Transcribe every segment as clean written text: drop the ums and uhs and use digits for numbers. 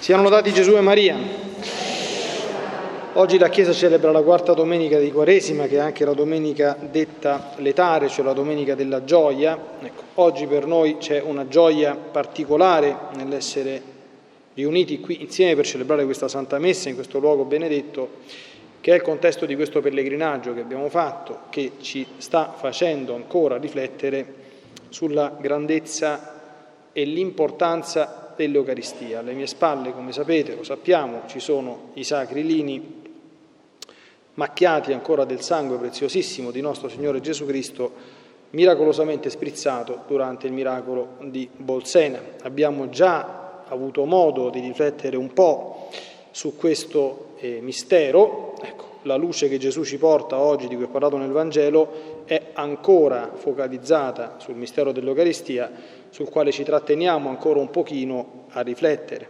Siano lodati Gesù e Maria. Oggi la Chiesa celebra la quarta domenica di Quaresima, che è anche la domenica detta letare, cioè la domenica della gioia. Ecco, oggi per noi c'è una gioia particolare nell'essere riuniti qui insieme per celebrare questa Santa Messa in questo luogo benedetto, che è il contesto di questo pellegrinaggio che abbiamo fatto, che ci sta facendo ancora riflettere sulla grandezza e l'importanza dell'Eucaristia. Alle mie spalle, come sapete, lo sappiamo, ci sono i sacri lini macchiati ancora del sangue preziosissimo di nostro Signore Gesù Cristo, miracolosamente sprizzato durante il miracolo di Bolsena. Abbiamo già avuto modo di riflettere un po' su questo mistero. Ecco, la luce che Gesù ci porta oggi, di cui ho parlato nel Vangelo, è ancora focalizzata sul mistero dell'Eucaristia, sul quale ci tratteniamo ancora un pochino a riflettere.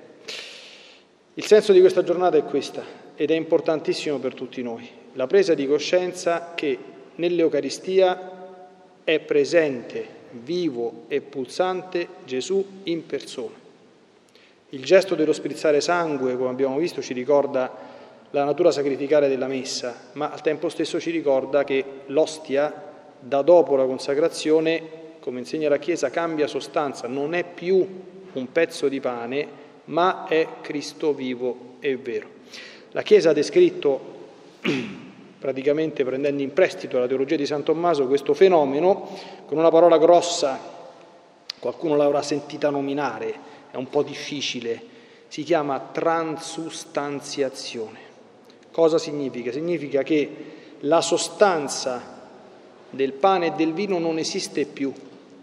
Il senso di questa giornata è questa, ed è importantissimo per tutti noi: la presa di coscienza che nell'Eucaristia è presente, vivo e pulsante Gesù in persona. Il gesto dello sprizzare sangue, come abbiamo visto, ci ricorda la natura sacrificale della Messa, ma al tempo stesso ci ricorda che l'ostia, da dopo la consacrazione, come insegna la Chiesa, cambia sostanza, non è più un pezzo di pane, ma è Cristo vivo e vero. La Chiesa ha descritto, praticamente prendendo in prestito la teologia di San Tommaso, questo fenomeno con una parola grossa, qualcuno l'avrà sentita nominare, è un po' difficile, si chiama transustanziazione. Cosa significa? Significa che la sostanza del pane e del vino non esiste più,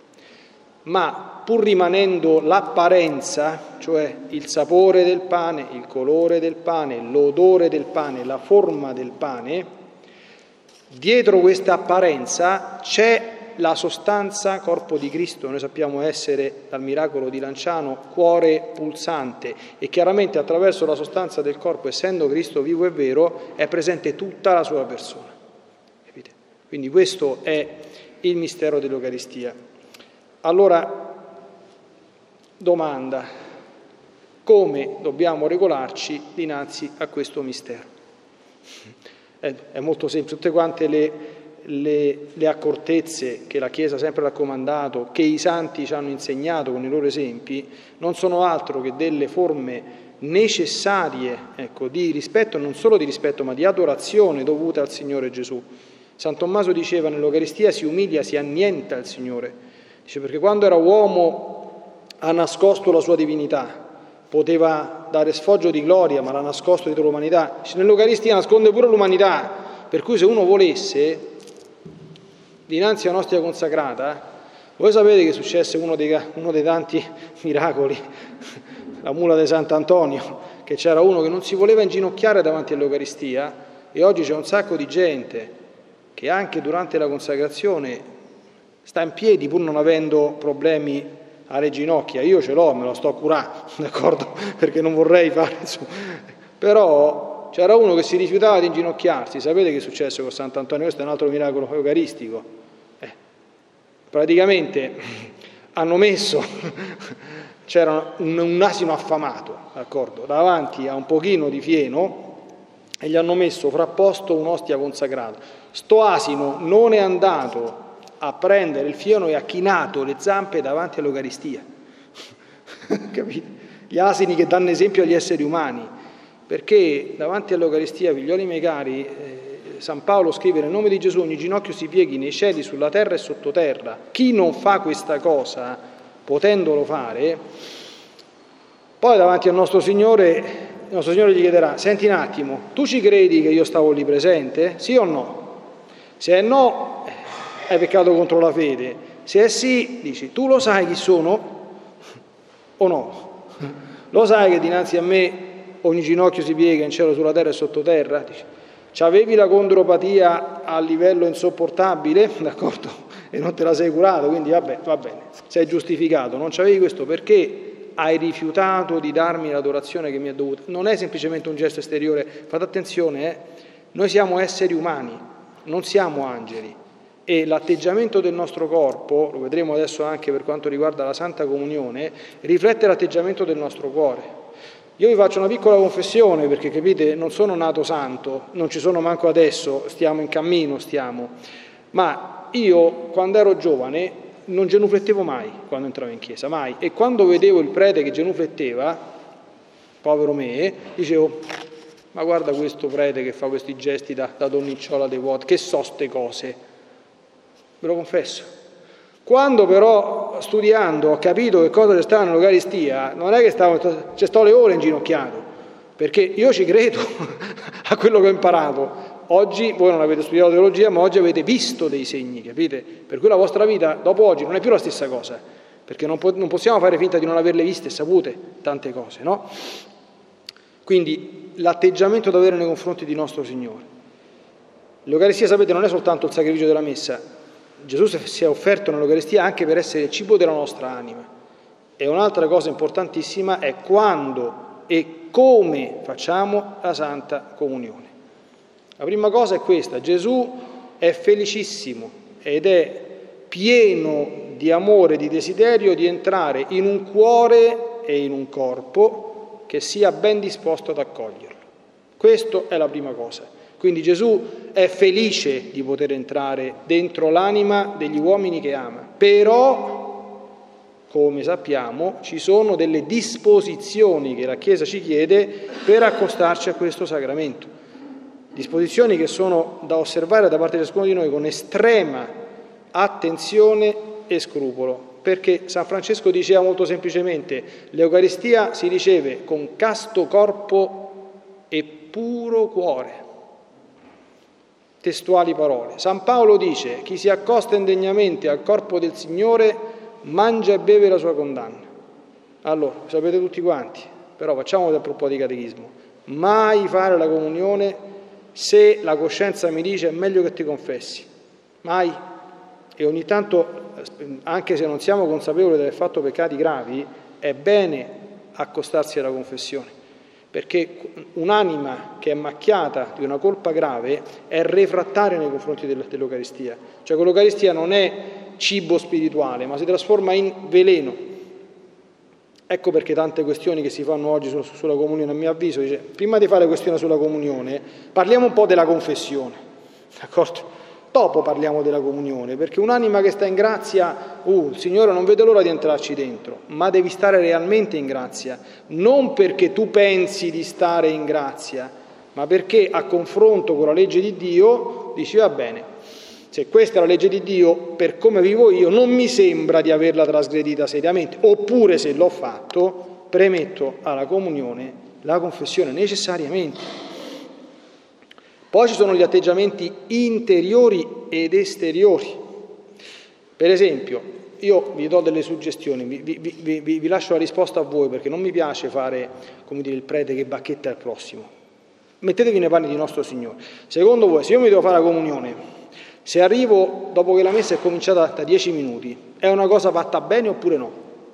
ma pur rimanendo l'apparenza, cioè il sapore del pane, il colore del pane, l'odore del pane, la forma del pane, dietro questa apparenza c'è la sostanza, corpo di Cristo. Noi sappiamo essere, dal miracolo di Lanciano, cuore pulsante, e chiaramente attraverso la sostanza del corpo, essendo Cristo vivo e vero, è presente tutta la sua persona. Capite? Quindi questo è il mistero dell'Eucaristia. Allora, domanda: come dobbiamo regolarci dinanzi a questo mistero? È molto semplice, tutte quante le accortezze che la Chiesa ha sempre raccomandato, che i santi ci hanno insegnato con i loro esempi, non sono altro che delle forme necessarie, ecco, di rispetto, non solo di rispetto, ma di adorazione dovute al Signore Gesù. San Tommaso diceva: nell'Eucaristia si umilia, si annienta il Signore. Dice, perché quando era uomo ha nascosto la sua divinità, poteva dare sfoggio di gloria, ma l'ha nascosto dietro l'umanità. Dice, nell'Eucaristia nasconde pure l'umanità, per cui se uno volesse, dinanzi all'ostia consacrata, voi sapete che successe uno dei tanti miracoli, la mula di Sant'Antonio, che c'era uno che non si voleva inginocchiare davanti all'Eucaristia, e oggi c'è un sacco di gente che anche durante la consacrazione sta in piedi pur non avendo problemi alle ginocchia. Io ce l'ho, me lo sto curando, d'accordo? Perché non vorrei fare insomma. Però c'era uno che si rifiutava di inginocchiarsi. Sapete che è successo con Sant'Antonio? Questo è un altro miracolo eucaristico. Praticamente hanno messo, c'era un asino affamato, d'accordo, davanti a un pochino di fieno, e gli hanno messo frapposto un'ostia consacrata. Sto asino non è andato a prendere il fieno e ha chinato le zampe davanti all'Eucaristia. Capite? Gli asini che danno esempio agli esseri umani, perché davanti all'Eucaristia, figlioli miei cari, San Paolo scrive: nel nome di Gesù ogni ginocchio si pieghi nei cieli, sulla terra e sottoterra. Chi non fa questa cosa, potendolo fare, poi davanti al nostro Signore, il nostro Signore gli chiederà: senti un attimo, tu ci credi che io stavo lì presente? Sì o no? Se è no, hai peccato contro la fede. Se è sì, dici: tu lo sai chi sono o no? Lo sai che dinanzi a me ogni ginocchio si piega in cielo, sulla terra e sottoterra? Dici: c'avevi la condropatia a livello insopportabile, d'accordo? E non te la sei curato, quindi va bene, sei giustificato. Non c'avevi questo perché hai rifiutato di darmi l'adorazione che mi è dovuta. Non è semplicemente un gesto esteriore, fate attenzione, noi siamo esseri umani, non siamo angeli. E l'atteggiamento del nostro corpo, lo vedremo adesso anche per quanto riguarda la Santa Comunione, riflette l'atteggiamento del nostro cuore. Io vi faccio una piccola confessione perché, capite, non sono nato santo, non ci sono manco adesso, stiamo in cammino, ma io quando ero giovane non genuflettevo mai quando entravo in chiesa, mai. E quando vedevo il prete che genufletteva, povero me, dicevo, ma guarda questo prete che fa questi gesti da donnicciola dei vuoti, che so ste cose, ve lo confesso. Quando però studiando ho capito che cosa c'è stato nell'Eucaristia, non è che sto le ore inginocchiato, perché io ci credo a quello che ho imparato. Oggi voi non avete studiato teologia, ma oggi avete visto dei segni, capite? Per cui la vostra vita dopo oggi non è più la stessa cosa, perché non possiamo fare finta di non averle viste e sapute tante cose, no? Quindi l'atteggiamento da avere nei confronti di nostro Signore. L'Eucaristia, sapete, non è soltanto il sacrificio della messa. Gesù si è offerto nell'Eucaristia anche per essere il cibo della nostra anima. E un'altra cosa importantissima è quando e come facciamo la Santa Comunione. La prima cosa è questa: Gesù è felicissimo ed è pieno di amore e di desiderio di entrare in un cuore e in un corpo che sia ben disposto ad accoglierlo. Questa è la prima cosa. Quindi Gesù è felice di poter entrare dentro l'anima degli uomini che ama, però, come sappiamo, ci sono delle disposizioni che la Chiesa ci chiede per accostarci a questo sacramento. Disposizioni che sono da osservare da parte di ciascuno di noi con estrema attenzione e scrupolo, perché San Francesco diceva molto semplicemente: l'Eucaristia si riceve con casto corpo e puro cuore. Testuali parole. San Paolo dice: chi si accosta indegnamente al corpo del Signore mangia e beve la sua condanna. Allora, sapete tutti quanti, però facciamo un po' di catechismo. Mai fare la comunione se la coscienza mi dice è meglio che ti confessi. Mai. E ogni tanto, anche se non siamo consapevoli di aver fatto peccati gravi, è bene accostarsi alla confessione. Perché un'anima che è macchiata di una colpa grave è refrattaria nei confronti dell'Eucaristia. Cioè l'Eucaristia non è cibo spirituale, ma si trasforma in veleno. Ecco perché tante questioni che si fanno oggi sulla comunione, a mio avviso, dice, prima di fare questione sulla comunione, parliamo un po' della confessione, d'accordo? Dopo parliamo della comunione, perché un'anima che sta in grazia, il Signore non vede l'ora di entrarci dentro, ma devi stare realmente in grazia, non perché tu pensi di stare in grazia, ma perché a confronto con la legge di Dio dici: va bene, se questa è la legge di Dio, per come vivo io, non mi sembra di averla trasgredita seriamente, oppure se l'ho fatto, premetto alla comunione la confessione necessariamente. Poi ci sono gli atteggiamenti interiori ed esteriori. Per esempio, io vi do delle suggestioni, vi lascio la risposta a voi, perché non mi piace fare, come dire, il prete che bacchetta il prossimo. Mettetevi nei panni di nostro Signore. Secondo voi, se io mi devo fare la comunione, se arrivo dopo che la messa è cominciata da 10 minuti, è una cosa fatta bene oppure no?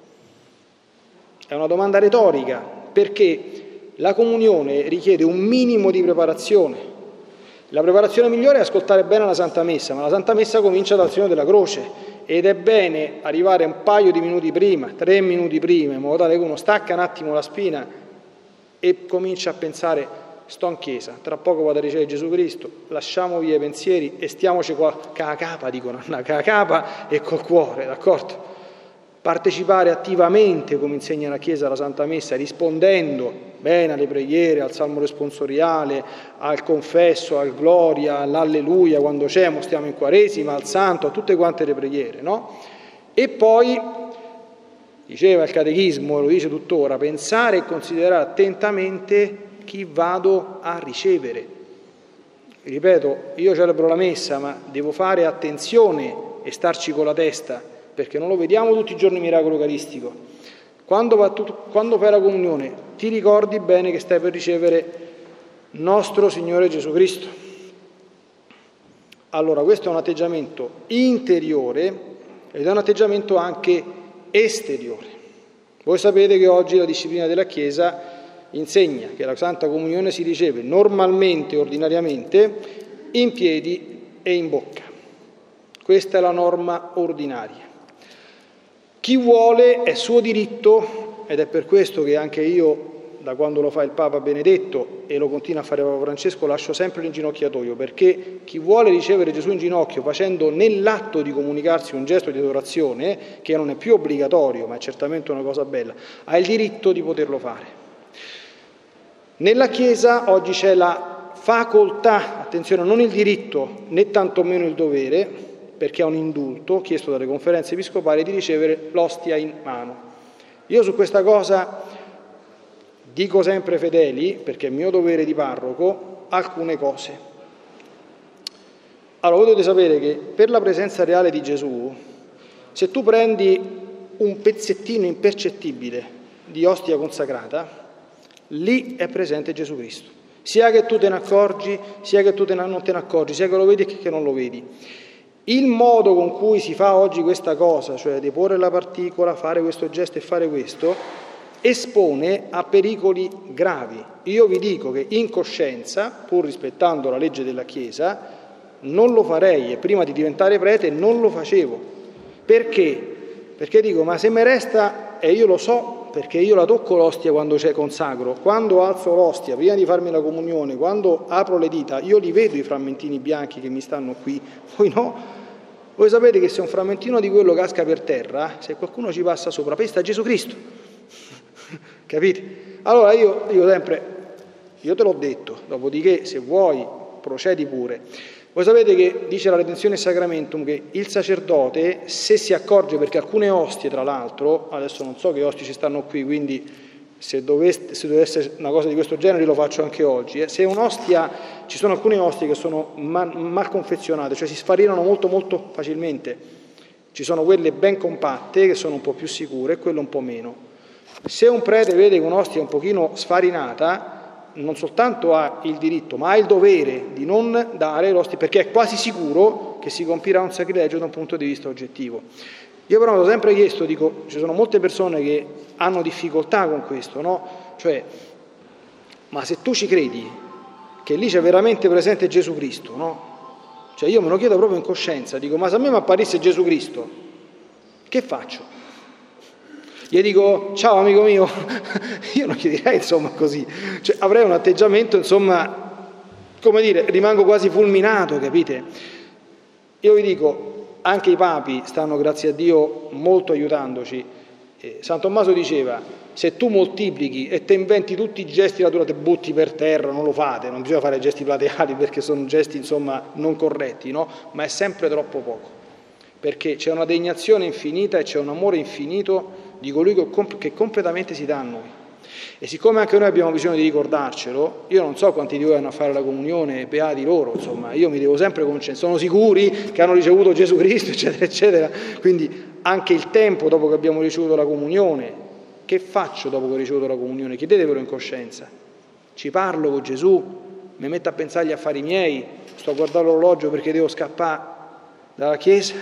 È una domanda retorica, perché la comunione richiede un minimo di preparazione. La preparazione migliore è ascoltare bene la Santa Messa, ma la Santa Messa comincia dal segno della croce ed è bene arrivare un paio di minuti prima, 3 minuti prima, in modo tale che uno stacca un attimo la spina e comincia a pensare: sto in chiesa, tra poco vado a ricevere Gesù Cristo, lasciamo via i pensieri e stiamoci qua, capa, dicono, capa e col cuore, d'accordo? Partecipare attivamente, come insegna la Chiesa, alla Santa Messa, rispondendo bene alle preghiere, al Salmo responsoriale, al confesso, al gloria, all'alleluia, quando c'è, stiamo in Quaresima, al Santo, a tutte quante le preghiere, no? E poi, diceva il Catechismo, e lo dice tuttora, pensare e considerare attentamente chi vado a ricevere. Ripeto, io celebro la Messa, ma devo fare attenzione e starci con la testa, perché non lo vediamo tutti i giorni il miracolo eucaristico. Quando fai la comunione, ti ricordi bene che stai per ricevere nostro Signore Gesù Cristo. Allora, questo è un atteggiamento interiore ed è un atteggiamento anche esteriore. Voi sapete che oggi la disciplina della Chiesa insegna che la Santa Comunione si riceve normalmente, ordinariamente, in piedi e in bocca. Questa è la norma ordinaria. Chi vuole è suo diritto, ed è per questo che anche io da quando lo fa il Papa Benedetto e lo continua a fare Papa Francesco, lascio sempre l'inginocchiatoio, perché chi vuole ricevere Gesù in ginocchio facendo nell'atto di comunicarsi un gesto di adorazione, che non è più obbligatorio ma è certamente una cosa bella, ha il diritto di poterlo fare. Nella Chiesa oggi c'è la facoltà, attenzione, non il diritto né tantomeno il dovere, perché è un indulto chiesto dalle conferenze episcopali, di ricevere l'ostia in mano. Io su questa cosa dico sempre, fedeli, perché è mio dovere di parroco, alcune cose. Allora, voi dovete sapere che per la presenza reale di Gesù, se tu prendi un pezzettino impercettibile di ostia consacrata, lì è presente Gesù Cristo. Sia che tu te ne accorgi, sia che tu non te ne accorgi, sia che lo vedi che non lo vedi. Il modo con cui si fa oggi questa cosa, cioè deporre la particola, fare questo gesto e fare questo, espone a pericoli gravi. Io vi dico che in coscienza, pur rispettando la legge della Chiesa, non lo farei, e prima di diventare prete non lo facevo. Perché? Perché dico, ma se mi resta, e io lo so, perché io la tocco l'ostia quando c'è consacro, quando alzo l'ostia, prima di farmi la comunione, quando apro le dita, io li vedo i frammentini bianchi che mi stanno qui, voi no? Voi sapete che se un frammentino di quello casca per terra, se qualcuno ci passa sopra, poi sta Gesù Cristo, capite? Allora io dico sempre, io te l'ho detto, dopodiché se vuoi procedi pure. Voi sapete che dice la Redenzione Sacramentum che il sacerdote, se si accorge, perché alcune ostie tra l'altro, adesso non so che ostie ci stanno qui, quindi se dovesse essere una cosa di questo genere lo faccio anche oggi, se un'ostia, ci sono alcune ostie che sono mal confezionate, cioè si sfarinano molto molto facilmente, ci sono quelle ben compatte che sono un po' più sicure e quelle un po' meno. Se un prete vede che un'ostia è un pochino sfarinata, non soltanto ha il diritto, ma ha il dovere di non dare l'ostia, perché è quasi sicuro che si compirà un sacrilegio da un punto di vista oggettivo. Io però mi ho sempre chiesto, dico, ci sono molte persone che hanno difficoltà con questo, no? Cioè, ma se tu ci credi che lì c'è veramente presente Gesù Cristo, no? Cioè io me lo chiedo proprio in coscienza, dico, ma se a me mi apparisse Gesù Cristo, che faccio? Gli dico, ciao amico mio, io non gli direi insomma così, cioè, avrei un atteggiamento insomma, come dire, rimango quasi fulminato, capite? Io vi dico, anche i papi stanno, grazie a Dio, molto aiutandoci. San Tommaso diceva, se tu moltiplichi e te inventi tutti i gesti da te butti per terra, non lo fate, non bisogna fare gesti plateali perché sono gesti insomma non corretti, no? Ma è sempre troppo poco, perché c'è una degnazione infinita e c'è un amore infinito di colui che completamente si dà a noi. E siccome anche noi abbiamo bisogno di ricordarcelo, io non so quanti di voi vanno a fare la comunione, beati loro, insomma, io mi devo sempre concentrare, sono sicuri che hanno ricevuto Gesù Cristo, eccetera, eccetera, quindi anche il tempo dopo che abbiamo ricevuto la comunione, che faccio dopo che ho ricevuto la comunione? Chiedetevelo in coscienza. Ci parlo con Gesù, mi metto a pensare agli affari miei, sto a guardare l'orologio perché devo scappare dalla Chiesa.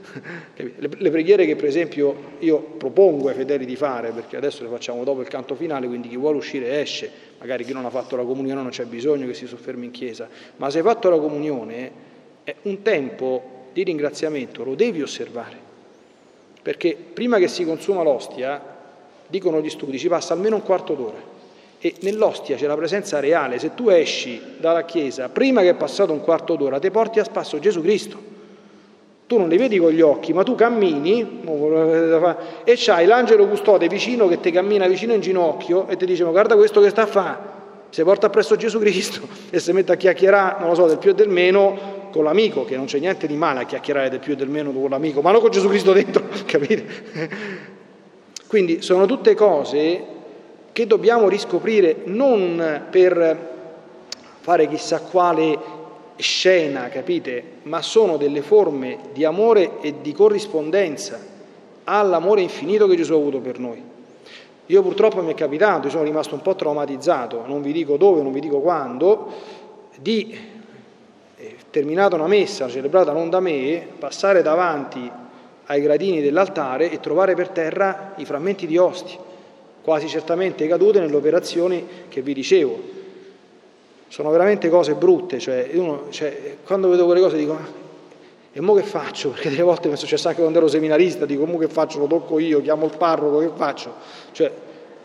Le preghiere che per esempio io propongo ai fedeli di fare, perché adesso le facciamo dopo il canto finale, quindi chi vuole uscire esce, magari chi non ha fatto la comunione non c'è bisogno che si soffermi in chiesa, ma se hai fatto la comunione è un tempo di ringraziamento, lo devi osservare, perché prima che si consuma l'ostia, dicono gli studi, ci passa almeno un quarto d'ora e nell'ostia c'è la presenza reale. Se tu esci dalla chiesa prima che è passato un quarto d'ora, ti porti a spasso Gesù Cristo. Tu non li vedi con gli occhi, ma tu cammini e c'hai l'angelo custode vicino che ti cammina vicino in ginocchio e ti dice, ma guarda questo che sta a fare, si porta appresso Gesù Cristo e si mette a chiacchierare, non lo so, del più e del meno con l'amico, che non c'è niente di male a chiacchierare del più e del meno con l'amico, ma non con Gesù Cristo dentro, capite? Quindi sono tutte cose che dobbiamo riscoprire non per fare chissà quale scena, capite? Ma sono delle forme di amore e di corrispondenza all'amore infinito che Gesù ha avuto per noi. Io purtroppo mi è capitato, io sono rimasto un po' traumatizzato, non vi dico dove, non vi dico quando, di, terminata una messa celebrata non da me, passare davanti ai gradini dell'altare e trovare per terra i frammenti di ostie, quasi certamente cadute nelle operazioni che vi dicevo. Sono veramente cose brutte, quando vedo quelle cose dico, e mo che faccio? Perché delle volte mi è successo anche quando ero seminarista, dico, mo che faccio? Lo tocco io, chiamo il parroco, che faccio? Cioè,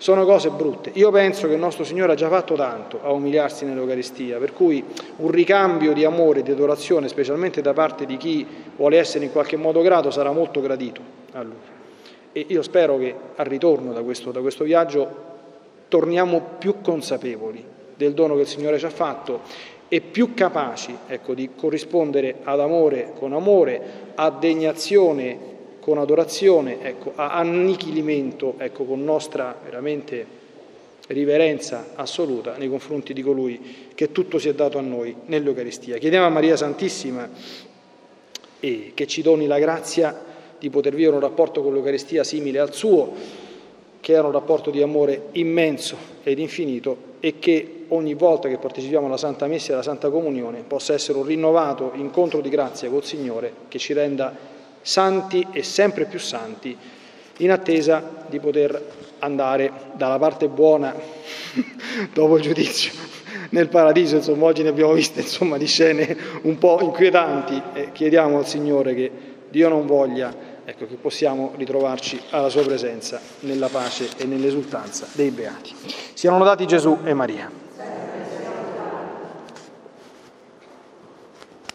sono cose brutte. Io penso che il nostro Signore ha già fatto tanto a umiliarsi nell'Eucaristia, per cui un ricambio di amore e di adorazione, specialmente da parte di chi vuole essere in qualche modo grato, sarà molto gradito a Lui. E io spero che al ritorno da questo viaggio torniamo più consapevoli del dono che il Signore ci ha fatto e più capaci, ecco, di corrispondere ad amore con amore, a degnazione con adorazione, ecco, a annichilimento, ecco, con nostra veramente riverenza assoluta nei confronti di colui che tutto si è dato a noi nell'Eucaristia. Chiediamo a Maria Santissima che ci doni la grazia di poter vivere un rapporto con l'Eucaristia simile al suo, che era un rapporto di amore immenso ed infinito, e che ogni volta che partecipiamo alla Santa Messa e alla Santa Comunione possa essere un rinnovato incontro di grazia col Signore che ci renda santi e sempre più santi, in attesa di poter andare dalla parte buona dopo il giudizio nel paradiso. Insomma, oggi ne abbiamo viste, insomma, di scene un po' inquietanti, e chiediamo al Signore che Dio non voglia, ecco, che possiamo ritrovarci alla sua presenza nella pace e nell'esultanza dei beati. Siano lodati Gesù e Maria.